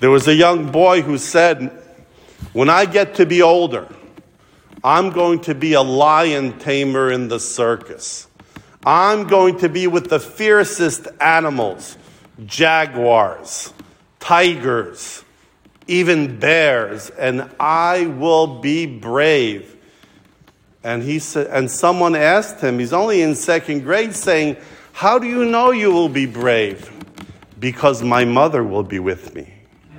There was a young boy who said, when I get to be older, I'm going to be a lion tamer in the circus. I'm going to be with the fiercest animals, jaguars, tigers, even bears, and I will be brave. And he said, and someone asked him, he's only in second grade, saying, how do you know you will be brave? Because my mother will be with me.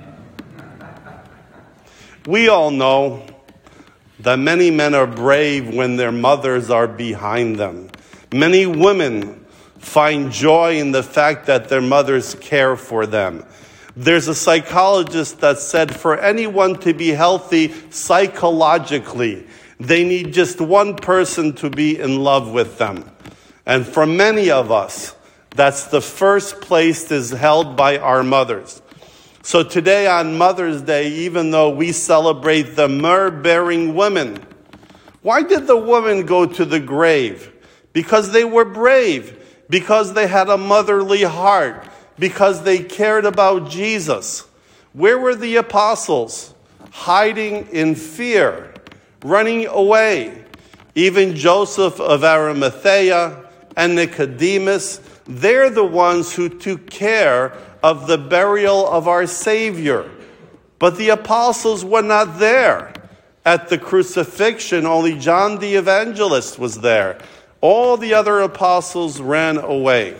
We all know that many men are brave when their mothers are behind them. Many women find joy in the fact that their mothers care for them. There's a psychologist that said for anyone to be healthy psychologically, they need just one person to be in love with them. And for many of us, that's the first place is held by our mothers. So today on Mother's Day, even though we celebrate the myrrh-bearing women, why did the women go to the grave? Because they were brave, because they had a motherly heart, because they cared about Jesus. Where were the apostles? Hiding in fear, running away. Even Joseph of Arimathea and Nicodemus, they're the ones who took care of the burial of our Savior. But the apostles were not there at the crucifixion. Only John the Evangelist was there. All the other apostles ran away.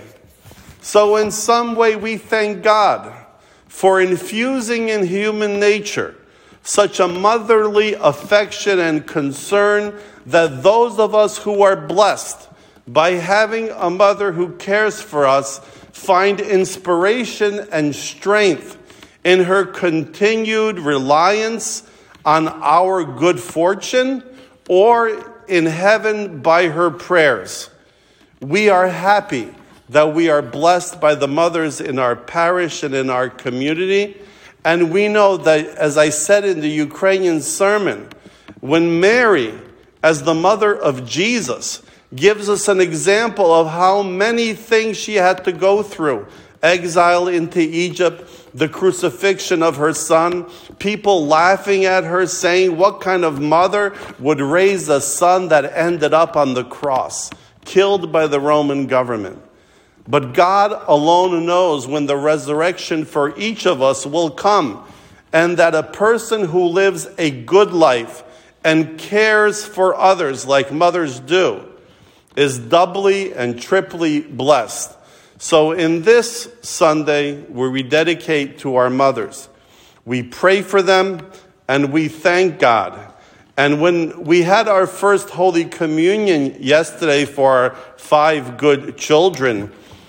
So in some way we thank God for infusing in human nature such a motherly affection and concern that those of us who are blessed by having a mother who cares for us find inspiration and strength in her continued reliance on our good fortune or in heaven by her prayers. We are happy that we are blessed by the mothers in our parish and in our community. And we know that, as I said in the Ukrainian sermon, when Mary, as the mother of Jesus, gives us an example of how many things she had to go through. Exile into Egypt, the crucifixion of her son, people laughing at her, saying, what kind of mother would raise a son that ended up on the cross, killed by the Roman government? But God alone knows when the resurrection for each of us will come, and that a person who lives a good life and cares for others like mothers do is doubly and triply blessed. So in this Sunday, where we dedicate to our mothers, we pray for them and we thank God. And when we had our first Holy Communion yesterday for our 5 good children,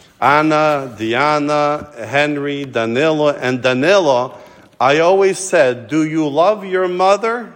Anna, Diana, Henry, Danilo, and Danilo, I always said, do you love your mother?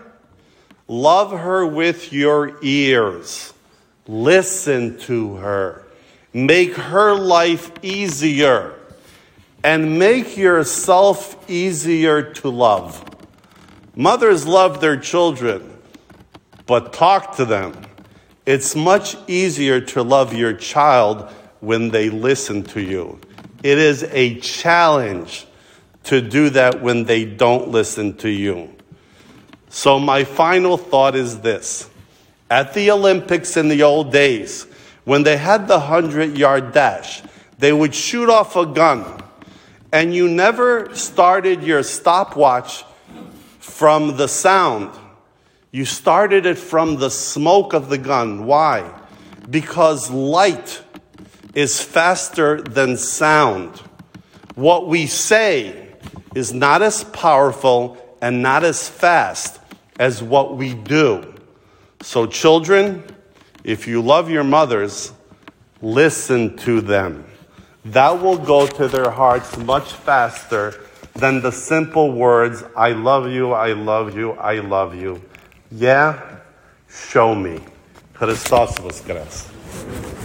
Love her with your ears. Listen to her. Make her life easier. And make yourself easier to love. Mothers love their children, but talk to them. It's much easier to love your child when they listen to you. It is a challenge to do that when they don't listen to you. So my final thought is this. At the Olympics in the old days, when they had the 100-yard dash, they would shoot off a gun. And you never started your stopwatch from the sound. You started it from the smoke of the gun. Why? Because light is faster than sound. What we say is not as powerful and not as fast as what we do. So children, if you love your mothers, listen to them. That will go to their hearts much faster than the simple words, I love you, I love you, I love you. Yeah? Show me. Christos Voskres.